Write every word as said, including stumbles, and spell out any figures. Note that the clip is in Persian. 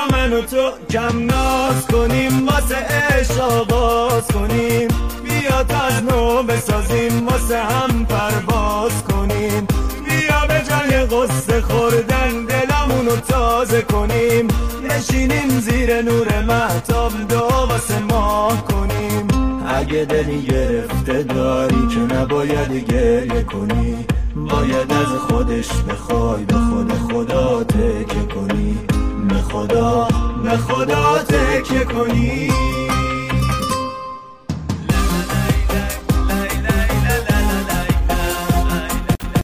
بیا من و تو کم ناز کنیم، واسه عشق آواز کنیم، بیا تا از نو بسازیم، واسه هم پرواز کنیم، بیا به جای غصه خوردن دلمونو تازه کنیم، نشینیم زیر نور مهتاب دعا واسه ماه کنیم. اگه دلی گرفته داری که نباید گریه کنی، باید از خودش بخوای به خود خدا تکیه کنی، به خدا به خدا تکیه کنی.